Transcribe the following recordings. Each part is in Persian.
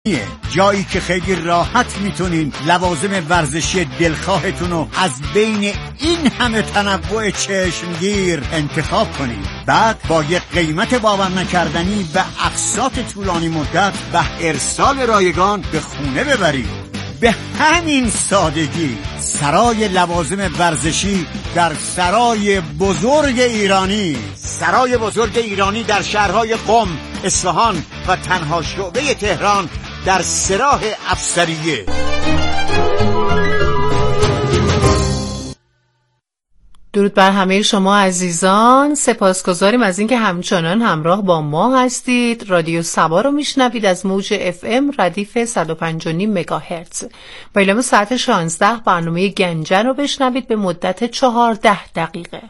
جایی که خیلی راحت میتونین لوازم ورزشی دلخواهتون رو از بین این همه تنوع چشمگیر انتخاب کنید. بعد با یک قیمت باور نکردنی و اقساط طولانی مدت و ارسال رایگان به خونه ببرید. به همین سادگی سرای لوازم ورزشی در سرای بزرگ ایرانی، سرای بزرگ ایرانی در شهرهای قم، اصفهان و تنها شعبه تهران در سراح افسریه. درود بر همه شما عزیزان، سپاسگزاریم از اینکه همچنان همراه با ما هستید. رادیو سبا رو میشنوید از موج FM ردیف 105.9 مگاهرتز. با اعلام ساعت 16 برنامه گنجه رو بشنوید به مدت 14 دقیقه.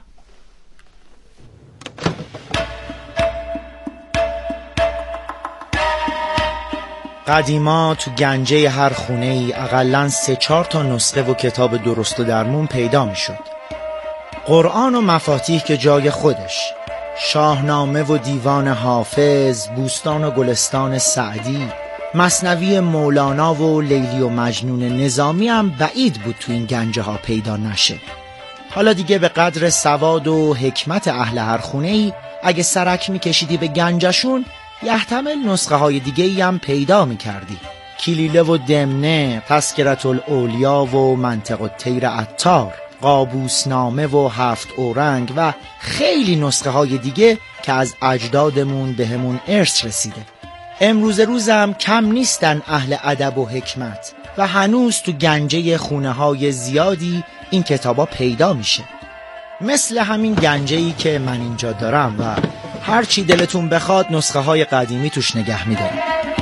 قدیما تو گنجه هر خونه ای اقلن 3-4 تا نسخه و کتاب درست و درمون پیدا می شد. قرآن و مفاتیح که جای خودش، شاهنامه و دیوان حافظ، بوستان و گلستان سعدی، مثنوی مولانا و لیلی و مجنون نظامی هم بعید بود تو این گنجه ها پیدا نشه. حالا دیگه به قدر سواد و حکمت اهل هر خونه ای اگه سرک می کشیدی به گنجشون، یحتمل نسخه های دیگه ای هم پیدا می کردی. کلیله و دمنه، تذکرة الاولیا و منطق الطیر عطار، قابوسنامه و 7 اورنگ و خیلی نسخه های دیگه که از اجدادمون بهمون ارث رسیده. امروز روزم کم نیستن اهل ادب و حکمت و هنوز تو گنجه خونه های زیادی این کتابا پیدا میشه، مثل همین گنجه‌ای که من اینجا دارم و هر چی دلتون بخواد نسخه های قدیمی توش نگه می‌دارم.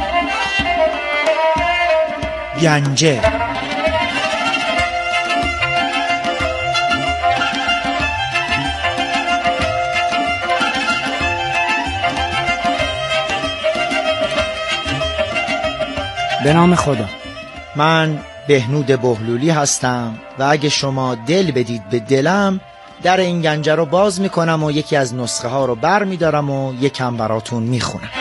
گنجه به نام خدا. من بهنود بهلولی هستم و اگه شما دل بدید به دلم، در این گنجه رو باز میکنم و یکی از نسخه ها رو بر میدارم و یکم براتون میخونم.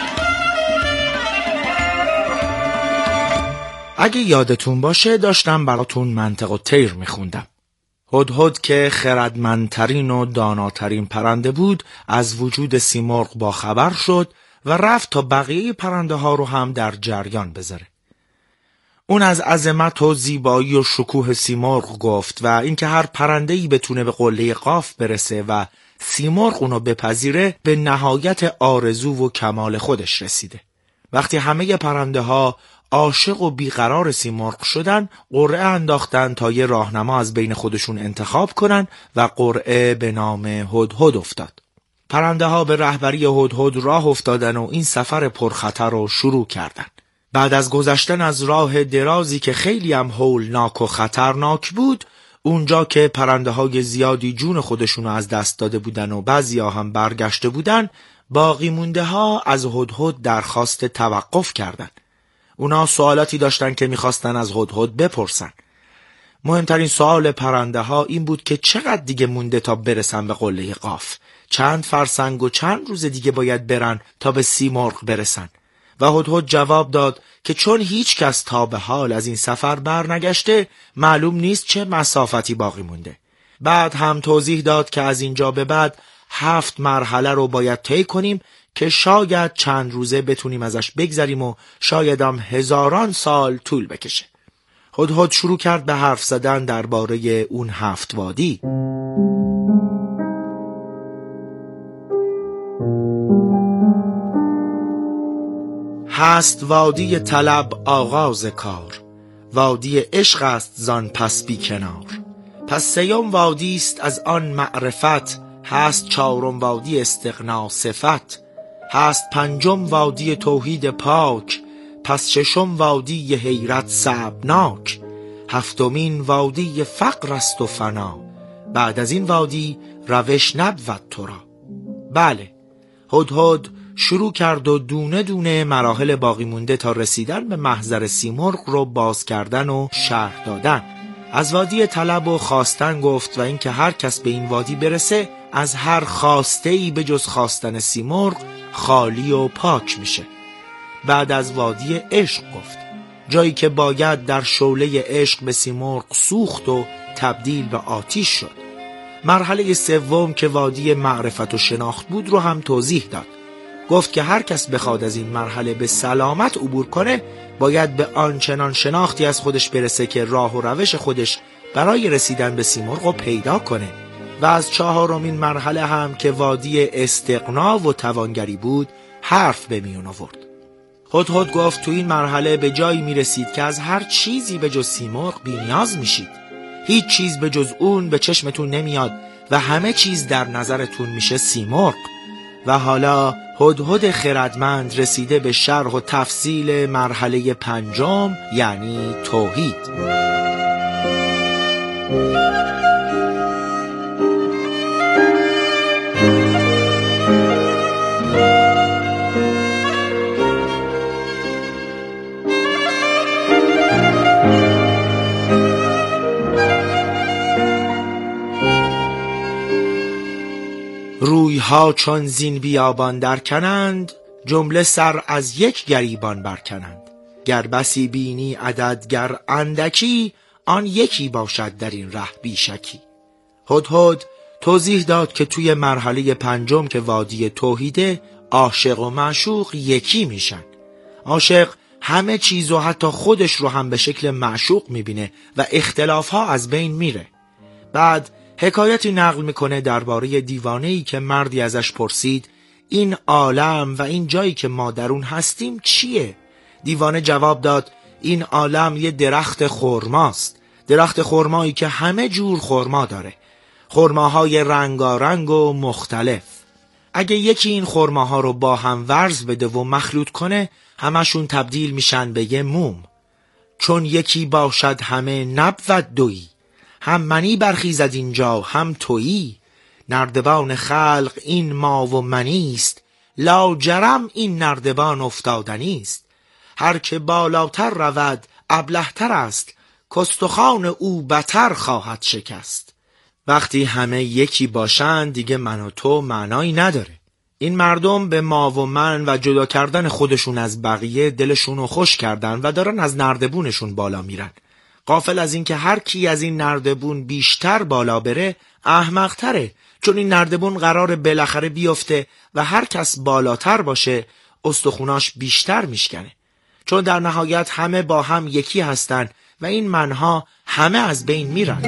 اگه یادتون باشه داشتم براتون منطق الطیر میخوندم. هدهد که خردمندترین و داناترین پرنده بود، از وجود سیمرغ با خبر شد و رفت تا بقیه پرنده ها رو هم در جریان بذاره. اون از عظمت و زیبایی و شکوه سیمرغ گفت و اینکه هر پرنده‌ای بتونه به قله قاف برسه و سیمرغ اونو بپذیره به نهایت آرزو و کمال خودش رسیده. وقتی همه پرنده ها عاشق و بیقرار سیمرغ شدن، قرعه انداختن تا یه راهنما از بین خودشون انتخاب کنن و قرعه به نام هدهد افتاد. پرنده ها به رهبری هدهد راه افتادن و این سفر پرخطر رو شروع کردن. بعد از گذشتن از راه درازی که خیلی هم هولناک و خطرناک بود، اونجا که پرنده های زیادی جون خودشونو از دست داده بودن و بعضیا هم برگشته بودن، باقی مونده ها از هدهد درخواست توقف کردن. اونا سوالاتی داشتن که میخواستن از هدهد بپرسن. مهمترین سوال پرنده ها این بود که چقدر دیگه مونده تا برسن به قله قاف؟ چند فرسنگ و چند روز دیگه باید برن تا به سیمرغ برسن؟ و هدهد جواب داد که چون هیچ کس تا به حال از این سفر برنگشته، معلوم نیست چه مسافتی باقی مونده. بعد هم توضیح داد که از اینجا به بعد 7 مرحله رو باید طی کنیم که شاید چند روزه بتونیم ازش بگذریم و شاید هم هزاران سال طول بکشه. هدهد شروع کرد به حرف زدن درباره اون 7 وادی. هست وادی طلب آغاز کار، وادی عشق است زان پس بی کنار. پس 3 وادی است از آن معرفت، هست 4 وادی استغنا صفت. هست 5 وادی توحید پاک، پس 6 وادی حیرت صعبناک. 7 وادی فقر است و فنا، بعد از این وادی روش نبود تو را. بله، هدهد شروع کرد و دونه دونه مراحل باقی مونده تا رسیدن به محضر سیمرغ رو باز کردن و شرح دادن. از وادی طلب و خواستن گفت و اینکه هر کس به این وادی برسه از هر خواسته‌ای به جز خواستن سیمرغ خالی و پاک میشه. بعد از وادی عشق گفت، جایی که باید در شعله عشق به سیمرغ سوخت و تبدیل به آتش شد. مرحله سوم که وادی معرفت و شناخت بود رو هم توضیح داد. گفت که هر کس بخواد از این مرحله به سلامت عبور کنه باید به آنچنان شناختی از خودش برسه که راه و روش خودش برای رسیدن به سیمرغ رو پیدا کنه. و از چهارمین مرحله هم که وادی استغنا و توانگری بود حرف به میون آورد. هدهد گفت تو این مرحله به جایی میرسید که از هر چیزی به جز سیمرغ بی‌نیاز میشید. هیچ چیز به جز اون به چشمتون نمیاد و همه چیز در نظرتون میشه سیمرغ. و حالا هدهد خردمند رسیده به شرح و تفصیل مرحله پنجم، یعنی توحید. رویها چون زین بیابان در کنند، جمله سر از یک گریبان برکنند. گر بسی بینی عدد گر اندکی، آن یکی باشد در این ره بیشکی. هدهد توضیح داد که توی مرحله پنجم که وادی توحیده، عاشق و معشوق یکی میشن. عاشق همه چیز و حتی خودش رو هم به شکل معشوق میبینه و اختلافها از بین میره. بعد حکایتی نقل میکنه درباره دیوانه‌ای که مردی ازش پرسید این عالم و این جایی که ما در اون هستیم چیه؟ دیوانه جواب داد این عالم یه درخت خرماست، درخت خرمایی که همه جور خرما داره، خرماهای رنگارنگ و مختلف. اگه یکی این خرماها رو با هم ورز بده و مخلوط کنه همشون تبدیل میشن به یه موم. چون یکی باشد همه نبود دویی، هم منی برخیزد اینجا هم تویی. نردبان خلق این ما و منیست، لاجرم این نردبان افتادنیست. هر که بالاتر رود ابلهتر است، کستخوان او بتر خواهد شکست. وقتی همه یکی باشند دیگه من و تو معنایی نداره. این مردم به ما و من و جدا کردن خودشون از بقیه دلشون رو خوش کردن و دارن از نردبونشون بالا میرن. غافل از این که هر کی از این نردبون بیشتر بالا بره احمق تره، چون این نردبون قرار بالاخره بیفته و هر کس بالاتر باشه استخوناش بیشتر میشکنه، چون در نهایت همه با هم یکی هستن و این منها همه از بین میرن.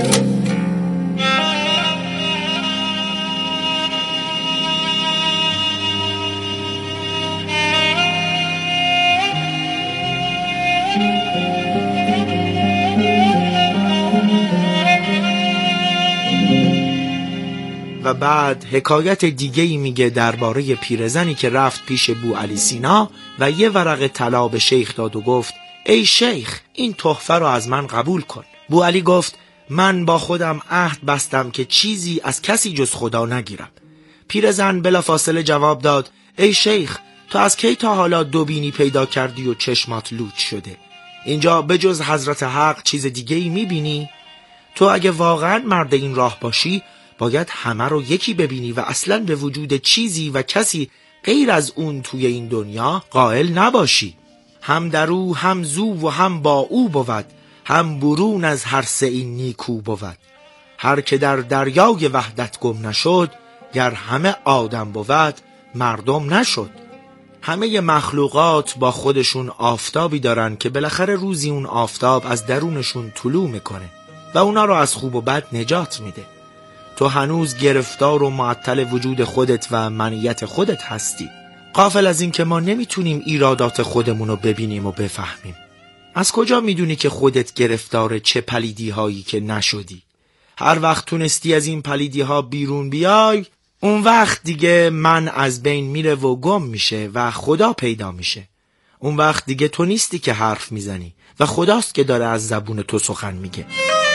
و بعد حکایت دیگه‌ای میگه درباره پیرزنی که رفت پیش بوعلی سینا و یه ورق طلا به شیخ داد و گفت ای شیخ این تحفه رو از من قبول کن. بوعلی گفت من با خودم عهد بستم که چیزی از کسی جز خدا نگیرم. پیرزن بلافاصله جواب داد ای شیخ تو از کی تا حالا دو بینی پیدا کردی و چشمات لوچ شده؟ اینجا به جز حضرت حق چیز دیگه‌ای میبینی؟ تو اگه واقعا مرد این راه باشی باید همه رو یکی ببینی و اصلاً به وجود چیزی و کسی غیر از اون توی این دنیا قائل نباشی. هم در او هم زو و هم با او بود، هم برون از هر سه این نیکو بود. هر که در دریای وحدت گم نشد، گر همه آدم بود مردم نشد. همه مخلوقات با خودشون آفتابی دارن که بالاخره روزی اون آفتاب از درونشون طلوع میکنه و اونا رو از خوب و بد نجات میده. تو هنوز گرفتار و معطل وجود خودت و منیت خودت هستی. غافل از این که ما نمیتونیم ایرادات خودمون رو ببینیم و بفهمیم. از کجا میدونی که خودت گرفتار چه پلیدی هایی که نشدی؟ هر وقت تونستی از این پلیدی ها بیرون بیای، اون وقت دیگه من از بین میره و گم میشه و خدا پیدا میشه. اون وقت دیگه تو نیستی که حرف میزنی و خداست که داره از زبون تو سخن میگه.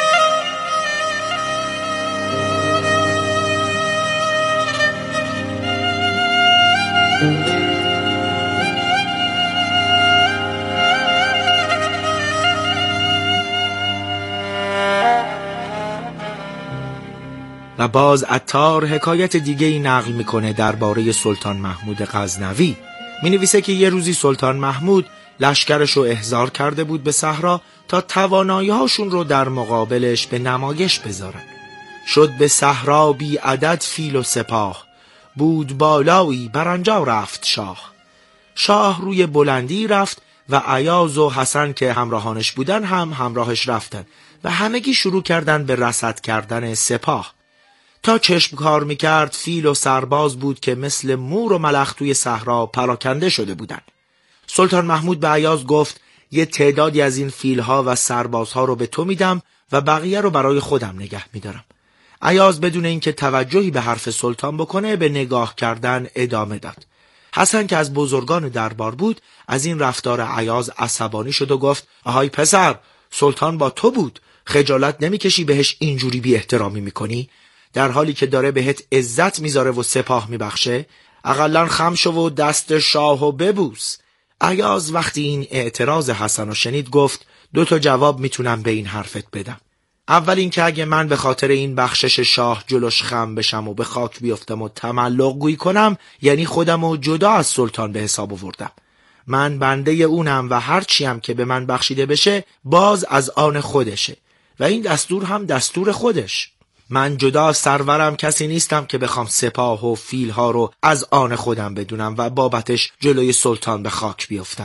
و باز عطار حکایت دیگه‌ای نقل میکنه درباره سلطان محمود غزنوی. می‌نویسه که یه روزی سلطان محمود لشکرش رو احضار کرده بود به صحرا تا توانایی‌هاشون رو در مقابلش به نمایش بذارن. شد به صحرا بی عدد فیل و سپاه، بود بالایی بر آنجا رفت شاه. شاه روی بلندی رفت و ایاز و حسن که همراهانش بودن هم همراهش رفتن و همگی شروع کردن به رصد کردن سپاه. تا چشم کار میکرد فیل و سرباز بود که مثل مور و ملخ توی صحرا پراکنده شده بودن. سلطان محمود به ایاز گفت یه تعدادی از این فیلها و سربازها رو به تو میدم و بقیه رو برای خودم نگه میدارم. ایاز بدون اینکه توجهی به حرف سلطان بکنه به نگاه کردن ادامه داد. حسن که از بزرگان دربار بود از این رفتار ایاز عصبانی شد و گفت آهای پسر، سلطان با تو بود، خجالت نمیکشی بهش اینجوری بی احترامی میکنی؟ در حالی که داره بهت عزت میذاره و سپاه میبخشه؟ اقلن خم شو و دست شاهو ببوس. ایاز وقتی این اعتراض حسن رو شنید گفت 2 جواب میتونم به این حرفت بدم. اول این که اگه من به خاطر این بخشش شاه جلوش خم بشم و به خاک بیفتم و تملق گویی کنم، یعنی خودم رو جدا از سلطان به حساب آوردم. من بنده اونم و هر چیم که به من بخشیده بشه باز از آن خودشه و این دستور هم دستور خودش. من جدا از سرورم کسی نیستم که بخوام سپاه و فیلها رو از آن خودم بدونم و بابتش جلوی سلطان به خاک بیفتم.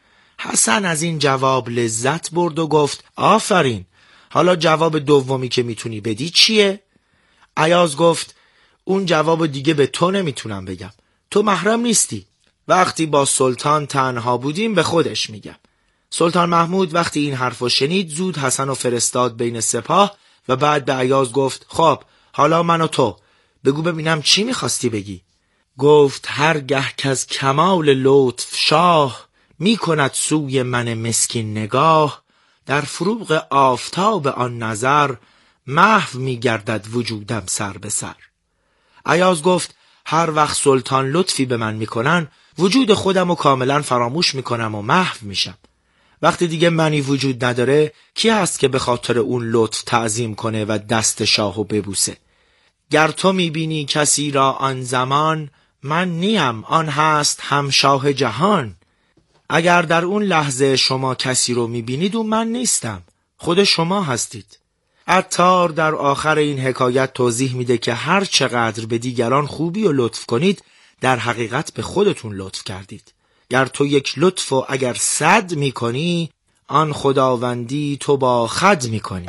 حسن از این جواب لذت برد و گفت آفرین، حالا جواب دومی که میتونی بدی چیه؟ ایاز گفت اون جواب دیگه به تو نمیتونم بگم، تو محرم نیستی. وقتی با سلطان تنها بودیم به خودش میگم. سلطان محمود وقتی این حرفو شنید زود حسن رو فرستاد بین سپاه و بعد به ایاز گفت خب حالا من و تو بگو ببینم چی میخواستی بگی؟ گفت هرگه که از کمال لطف شاه میکند سوی من مسکین نگاه، در فروغ آفتاب آن نظر محو میگردد وجودم سر به سر. ایاز گفت هر وقت سلطان لطفی به من میکنن وجود خودم رو کاملا فراموش میکنم و محو میشم. وقتی دیگه منی وجود نداره کی هست که به خاطر اون لطف تعظیم کنه و دست شاهو ببوسه؟ گر تو میبینی کسی را آن زمان، من نیم آن هست هم شاه جهان. اگر در اون لحظه شما کسی رو میبینید و من نیستم، خود شما هستید. عطار در آخر این حکایت توضیح میده که هر چقدر به دیگران خوبی و لطف کنید در حقیقت به خودتون لطف کردید. گر تو یک لطف و اگر 100 میکنی، آن خداوندی تو با خود میکنی.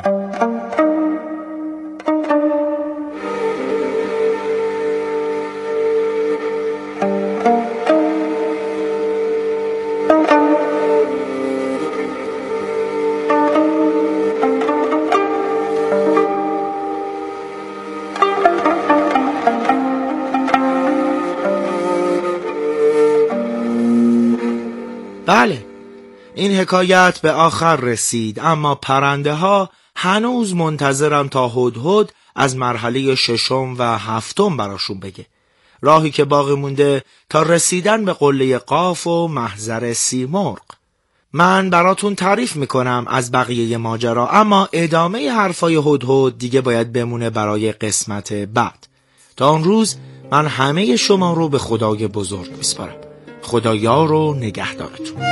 بله، این حکایت به آخر رسید، اما پرنده ها هنوز منتظرن تا هدهد از مرحله 6 و 7 براشون بگه. راهی که باقی مونده تا رسیدن به قله قاف و محضر سیمرغ. من براتون تعریف میکنم از بقیه ماجرا، اما ادامه حرفای هدهد دیگه باید بمونه برای قسمت بعد. تا اون روز من همه شما رو به خدای بزرگ میسپارم. خدایا رو نگهدارتون.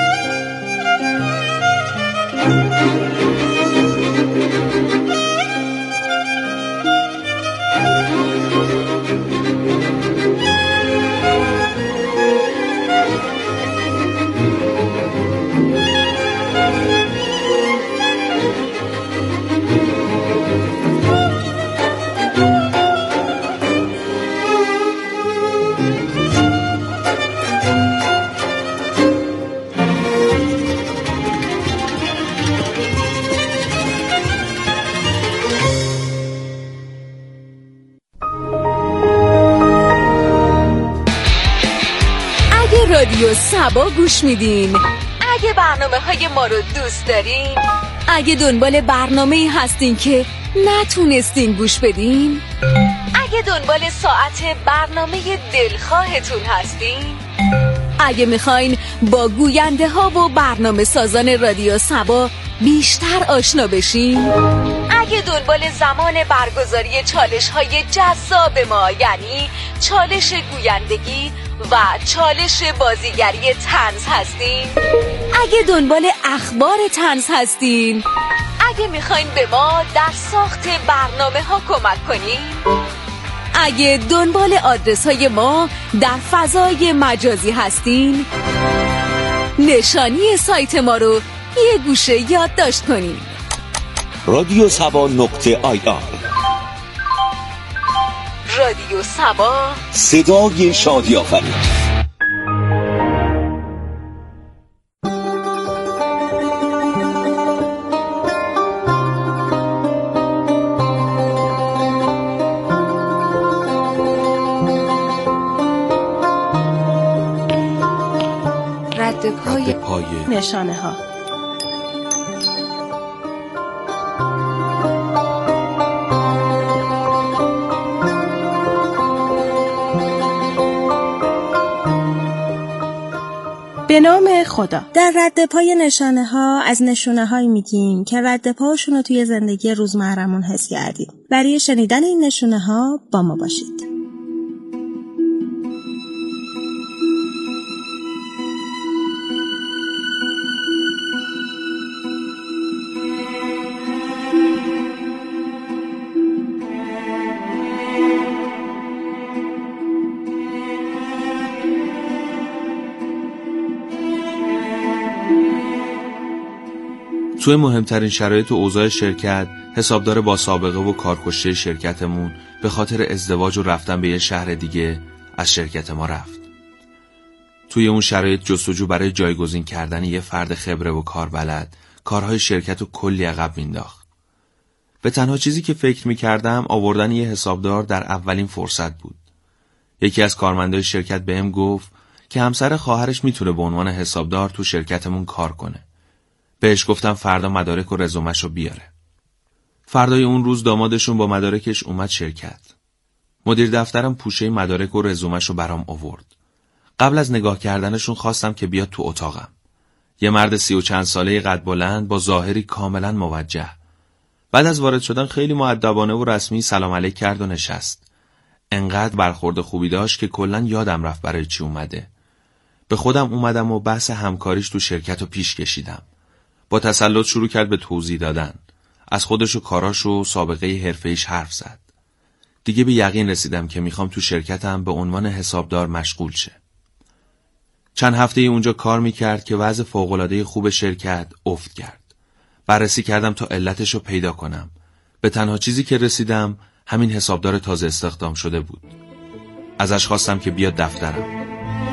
رادیو سبا گوش میدین، اگه برنامه‌های ما رو دوست دارین، اگه دنبال برنامه‌ای هستین که نتونستین گوش بدین، اگه دنبال ساعت برنامه دلخواهتون هستین، اگه میخواین با گوینده ها و برنامه سازان رادیو سبا بیشتر آشنا بشین، اگه دنبال زمان برگزاری چالش های جذاب ما یعنی چالش گویندگی، و چالش بازیگری طنز هستین، اگه دنبال اخبار طنز هستین، اگه میخواین به ما در ساخت برنامه ها کمک کنین، اگه دنبال آدرس های ما در فضای مجازی هستین، نشانی سایت ما رو یه گوشه یادداشت کنین: radiosaba.ir. رادیو سبا، صدای شادی آفرین. رد پای نشانه ها. به نام خدا. در رد پای نشانه ها از نشونه هایی میگیم که رد پاشون رو توی زندگی روزمرمون حس کردیم. برای شنیدن این نشونه ها با ما باشید. توی مهمترین شرایط و اوضاع شرکت، حسابدار با سابقه و کارکشته شرکتمون به خاطر ازدواج و رفتن به یه شهر دیگه از شرکت ما رفت. توی اون شرایط جستجو برای جایگزین کردن یه فرد خبره و کاربلد کارهای شرکت رو کلی عقب مینداخت. به تنها چیزی که فکر میکردم آوردن یه حسابدار در اولین فرصت بود. یکی از کارمندای شرکت بهم گفت که همسر خواهرش میتونه به عنوان حسابدار تو شرکتمون کار کنه. بهش گفتم فردا مدارک و رزومه‌شو بیاره. فردای اون روز دامادشون با مدارکش اومد شرکت. مدیر دفترم پوشه مدارک و رزومه‌شو برام آورد. قبل از نگاه کردنشون خواستم که بیاد تو اتاقم. یه مرد 30 و چند ساله قد بلند با ظاهری کاملا موجه. بعد از وارد شدن خیلی مؤدبانه و رسمی سلام علیک کرد و نشست. انقدر برخورد خوبی داشت که کلاً یادم رفت برای چی اومده. به خودم اومدم و بحث همکاریش تو شرکت رو پیش کشیدم. با تسلط شروع کرد به توضیح دادن. از خودش و کاراش و سابقه حرفه‌ایش حرف زد. دیگه به یقین رسیدم که میخوام تو شرکتم به عنوان حسابدار مشغول شه. چند هفته اونجا کار میکرد که وضع فوق‌العاده خوب شرکت افت کرد. بررسی کردم تا علتشو پیدا کنم. به تنها چیزی که رسیدم همین حسابدار تازه استخدام شده بود. ازش خواستم که بیاد دفترم.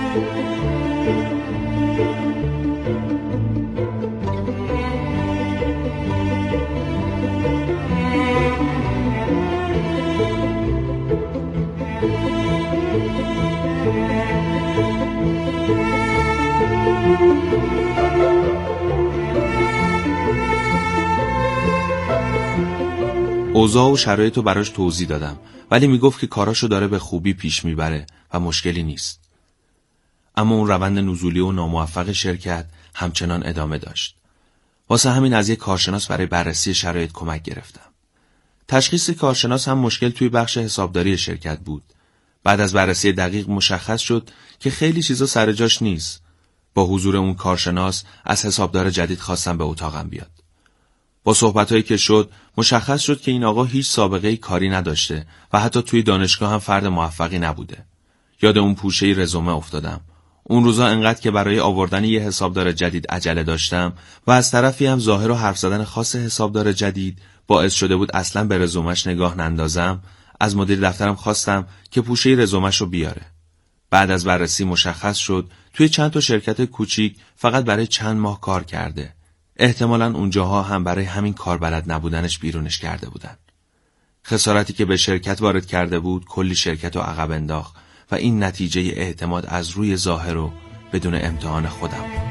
اوضاع و شرایط رو براش توضیح دادم، ولی میگفت که کاراشو داره به خوبی پیش میبره و مشکلی نیست. اما اون روند نزولی و ناموفق شرکت همچنان ادامه داشت. واسه همین از یک کارشناس برای بررسی شرایط کمک گرفتم. تشخیص کارشناس هم مشکل توی بخش حسابداری شرکت بود. بعد از بررسی دقیق مشخص شد که خیلی چیزا سر جاش نیست. با حضور اون کارشناس از حسابدار جدید خواستم به اتاقم بیاد. با صحبتایی که شد مشخص شد که این آقا هیچ سابقه کاری نداشته و حتی توی دانشگاه هم فرد موفقی نبوده. یاد اون پوشه رزومه افتادم. اون روزا انقدر که برای آوردن یه حسابدار جدید عجله داشتم و از طرفی هم ظاهر و حرف زدن خاص حسابدار جدید باعث شده بود اصلاً به رزومش نگاه نندازم. از مدیر دفترم خواستم که پوشه رزومه‌شو بیاره. بعد از بررسی مشخص شد توی چند تا شرکت کوچیک فقط برای چند ماه کار کرده. احتمالاً اونجاها هم برای همین کاربلد نبودنش بیرونش کرده بودن. خسارتی که به شرکت وارد کرده بود کلی شرکت رو عقب انداخت و این نتیجه اعتماد از روی ظاهر و بدون امتحان خودم بود.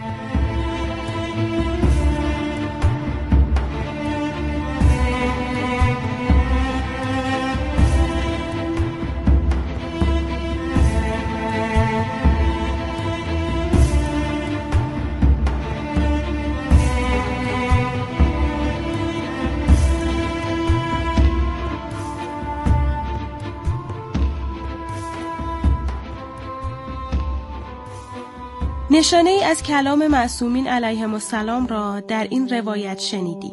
نشانه ای از کلام معصومین علیهم السلام را در این روایت شنیدیم.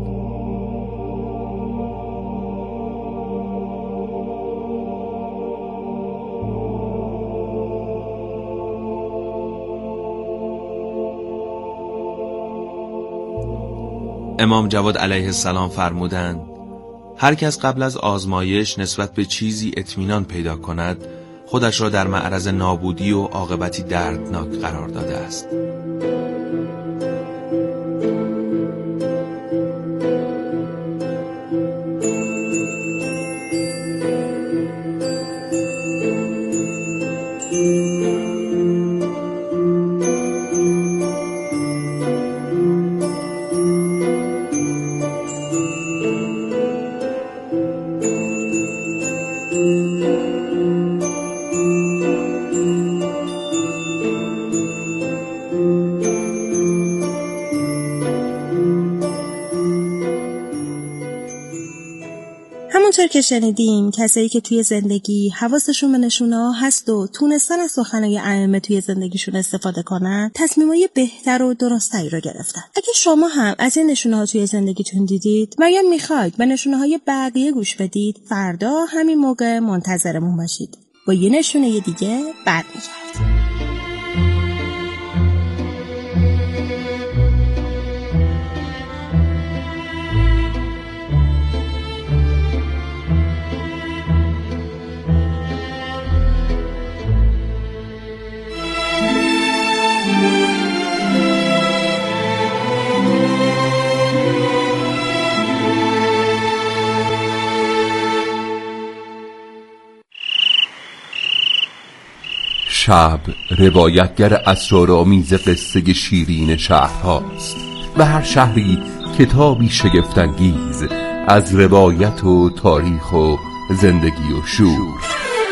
امام جواد علیه السلام فرمودند هر کس قبل از آزمایش نسبت به چیزی اطمینان پیدا کند خودش را در معرض نابودی و عاقبتی دردناک قرار داده است. همونطور که شنیدیم کسایی که توی زندگی حواسشون به نشونه‌ها هست و تونستن از سخنای ائمه توی زندگیشون استفاده کنن تصمیمای بهتر و درستری رو گرفتن. اگه شما هم از این نشونه‌ها توی زندگیتون دیدید و یا میخواید به نشونه‌های بقیه گوش بدید، فردا همین موقع منتظرمون باشید. با یه نشونه دیگه برمیگردیم. شب روایتگر اسرارآمیز قصه شیرین شهرهاست و هر شهری کتابی شگفت‌انگیز از روایت و تاریخ و زندگی و شور.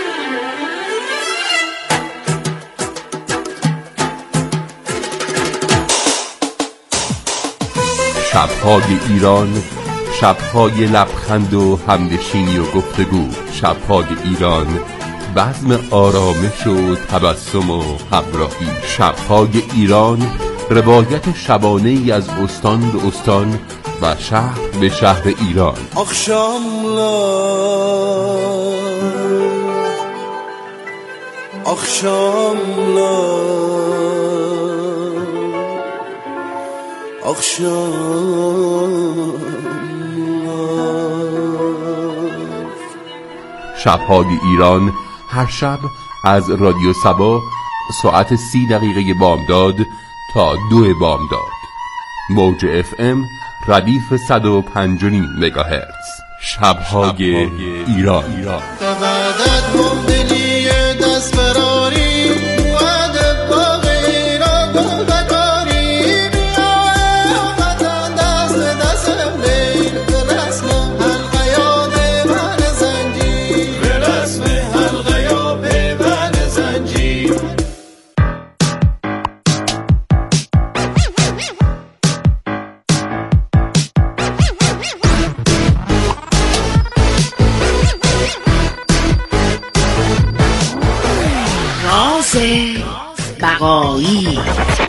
شب‌های ایران، شب‌های لبخند و همنشینی و گفتگو. شب‌های ایران، بزم آرامش و تبسم و همراهی. شب‌های ایران، روایت شبانه ای از استان به استان و شهر به شهر ایران. شب‌های ایران هر شب از رادیو صبا ساعت 30 دقیقه بامداد تا 2 بامداد. موج FM ردیف 105.5 مگاهرتز. شب‌های ایران. بقایی.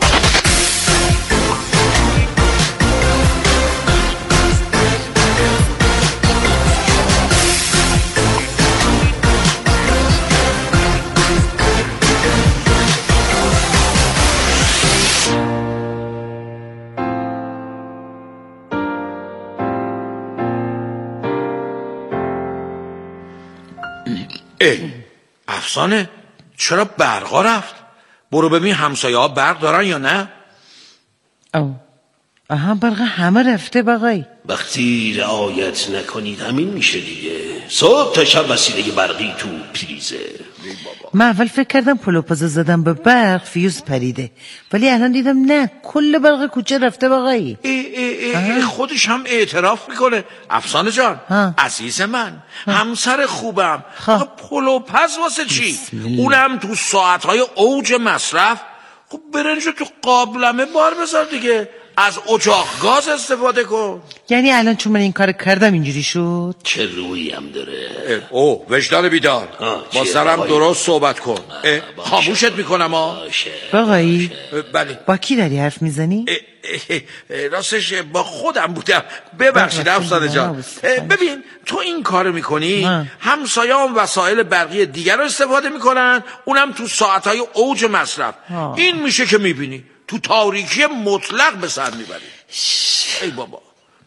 افسانه چرا برقا رفت؟ برو ببین همسایه ها برق دارن یا نه؟ آها برق همه رفته بقای. وقتی رعایت نکنید همین میشه دیگه. صبح تا شب وسیله برقی تو پریزه. من اول فکر کردم پلوپازه زدم به برق فیوز پریده، ولی الان دیدم نه، کل برق کوچه رفته بقایی. خودش هم اعتراف میکنه. افسانه جان عزیز من، همسر خوبم، پلوپز واسه چی؟ اونم تو ساعتهای اوج مصرف. خب برنجو تو قابلمه بار بذار دیگه. از اجاق گاز استفاده کن. یعنی الان چون من این کار کردم اینجوری شد؟ چه رویی هم داره. وجدان بیدار، با سرم درست صحبت کن. خاموشت میکنم باقایی. بله. با کی داری حرف میزنی؟ راستش با خودم بودم. ببخشید افسانه جان. ببین تو این کار میکنی، همسایه‌ام وسایل برقی دیگر رو استفاده میکنن، اونم تو ساعتهای اوج مصرف. این میشه که میبینی تو تاریکی مطلق به سر میبری. ای بابا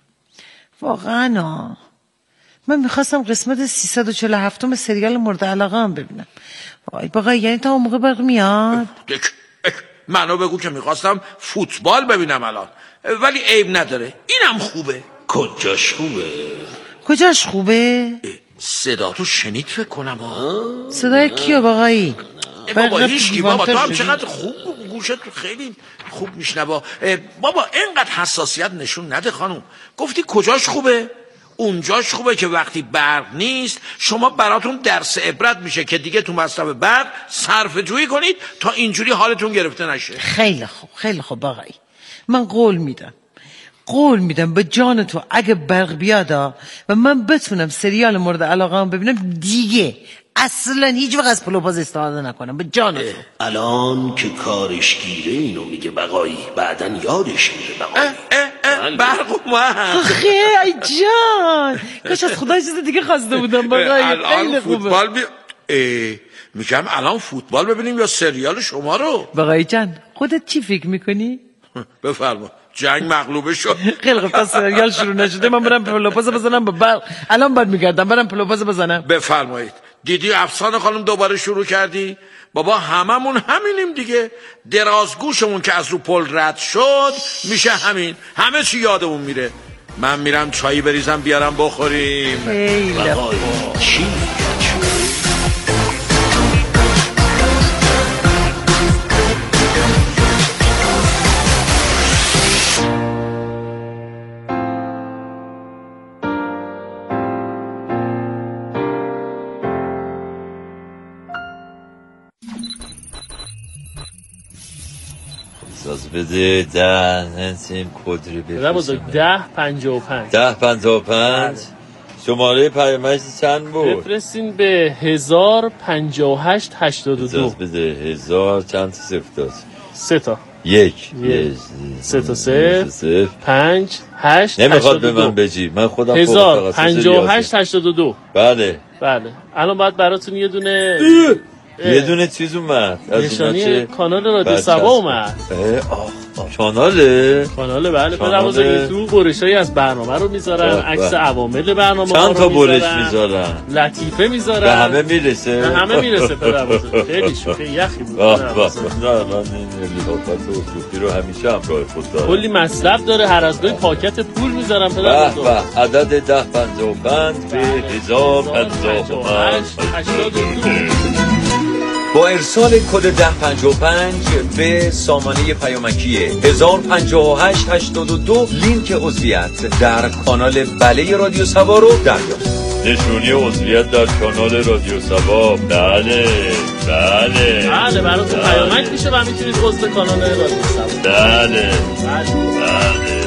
واقعا من میخواستم قسمت 347 سریال مورد علاقه هم ببینم. وای باقایی، یعنی تا اون موقع برق میاد؟ منو بگو که میخواستم فوتبال ببینم الان، ولی عیب نداره، اینم خوبه. کجاش خوبه؟ کجاش خوبه؟ صدا تو شنید فکر کنم. صدای کیو باقایی؟ بابا هیچکی. بابا تو هم چقدر خوب گوشت خیلی خوب میشنوه. بابا اینقدر حساسیت نشون نده خانوم. گفتی کجاش خوبه؟ اونجاش خوبه که وقتی برق نیست شما براتون درس عبرت میشه که دیگه تو مصرف برق صرفه جویی کنید تا اینجوری حالتون گرفته نشه. خیلی خوب خیلی خوب باقایی، من قول میدم به جان تو اگه برق بیادا و من بتونم سریال مورد علاقه هم ببینم دیگه اصلا هیچ وقت از پلوپاز استفاده نکنم، به جان تو. الان که کارش گیره اینو میگه بقایی، بعدن یادش میره بقایی. برق اومد. خیلی جان، کاش از خدا چیز دیگه خواسته بودم بقایی. خیلی خوبه. میگم الان فوتبال ببینیم یا سریال شما رو؟ بقایی جان خودت چی فکر میکنی؟ بفرما. جنگ مغلوبه شد. خیلی خوب، تا سریال شروع نشده من برم پلوپاز بزنم به برق. الان بعد میگردم برم پلوپاز بزنم. بفرمایید. دیدی افسانه خانم دوباره شروع کردی؟ بابا هممون همینیم دیگه. درازگوشمون که از رو پل رد شد میشه همین، همه چی یادمون میره. من میرم چایی بریزم بیارم بخوریم. خیلی چی؟ بده 10 نسیم کدری بفرستم. 1055 شماره پیامک چند بود؟ بفرستین به 105882. بده 1000 چند تا صفر داد؟ 3 تا. 1 3 تا 0 5 8 نمیخواد به من بجی، من خودم 105882. بله الان باید براتون یه دونه چیز اومد، نشانی کانال رادیو سبا اومد. کاناله بله. بذارید تو برشایی از برنامه رو میذارن، عکس عوامل برنامه چند تا برش میذارن، لطیفه میذارن، به همه میرسه. پدربزرگ خیلی شوخی یخی بود. نه من این لطافت و شوخی رو همیشه همراه خود دارم. کلی مطلب داره، هر از گاهی پاکت پول میذارن پدربزرگ. عدد 1055 به 105882. با ارسال کد 1055 به سامانه پیامکی 105882 لینک عضویت در کانال بله رادیو سبا رو دریافت. نشونی عضویت در کانال رادیو سبا. بله براتون پیامک میشه و میتونید عضو کانال رادیو سبا. بله